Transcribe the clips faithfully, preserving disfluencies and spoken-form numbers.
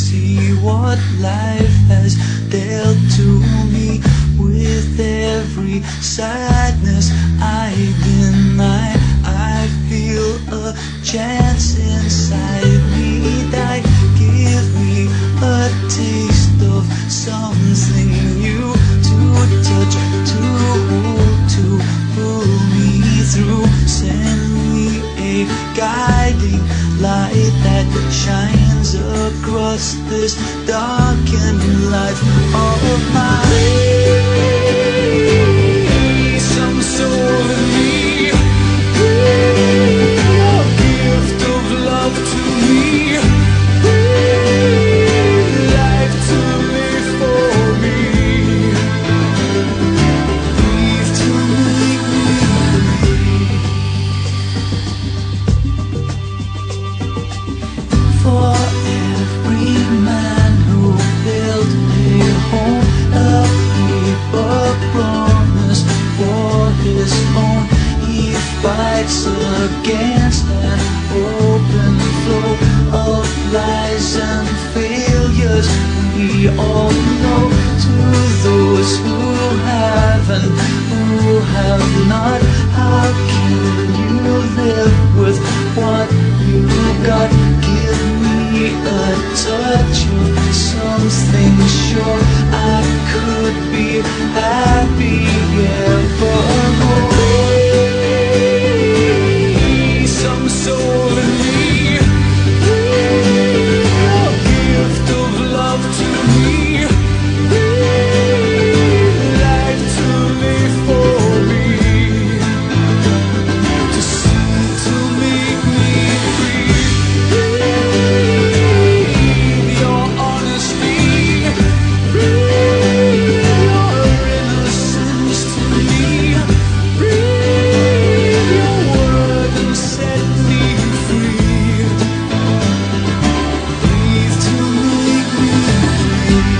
see what life has dealt to me. With every sadness I deny, I feel a chance inside me die. Give me a taste of something new, to touch, to hold, to pull me through. Send me a guiding light that shines across this darkened life of mine. Some soul in me, a gift of love to me, life to live for me, breathe to make me free. For every man who built a home, a paper promise for his own, he fights against an open flow of lies and failures. We all know, to those who have and who have not, how can you live with what you got? Give me a touch of something sure, I could be happy evermore. Some soul in me, a gift of love to me, life to live for me, to see, to make me free. Breathe your honesty, breathe your innocence to me, breathe your word and set me free. Breathe to make me free.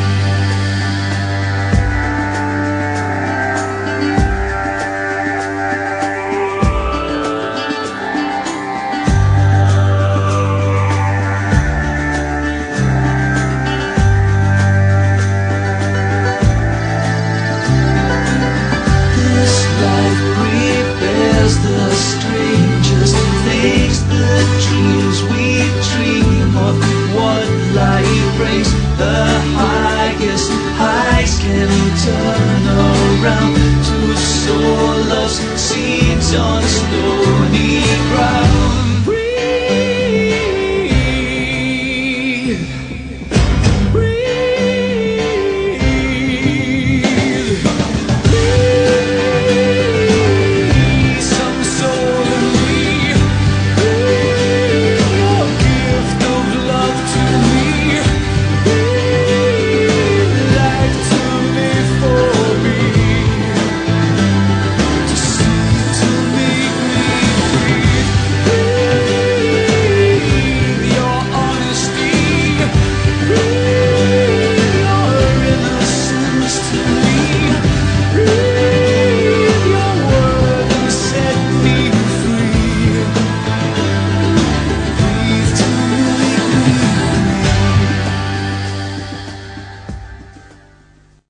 This life prepares the strangest things, the dreams we dream of. What life brings, the highest highs can turn around.